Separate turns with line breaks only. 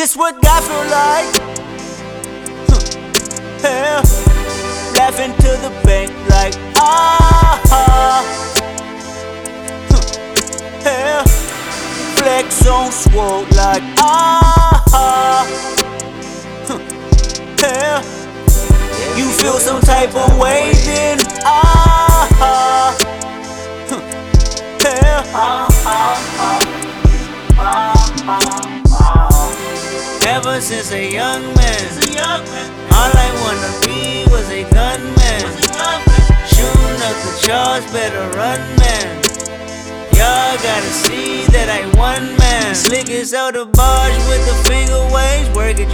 This what God feel like. Yeah. Laughing to the bank like yeah. Flex on swole like yeah. You feel some type of way then Ever since a young man, all I wanna be was a gunman. Shooting up the charge, better run, man. Y'all gotta see that I one man. Slick as out the barge with the finger waves, work it.